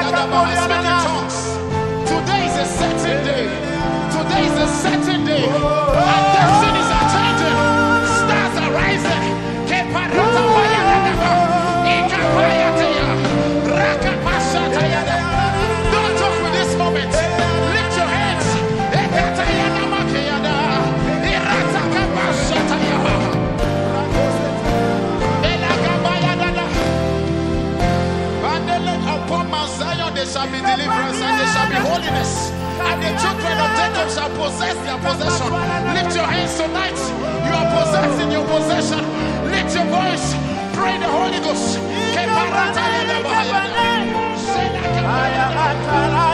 Speak in tongues. Today is a certain day. Today is a certain day. Our destinies are changing. Stars are rising. Don't talk with this moment. Lift your hands. Upon Mount Zion there shall be deliverance and there shall be holiness, and the children of Jacob shall possess their possession. Lift your hands tonight. You are possessing your possession. Lift your voice. Pray the Holy Ghost.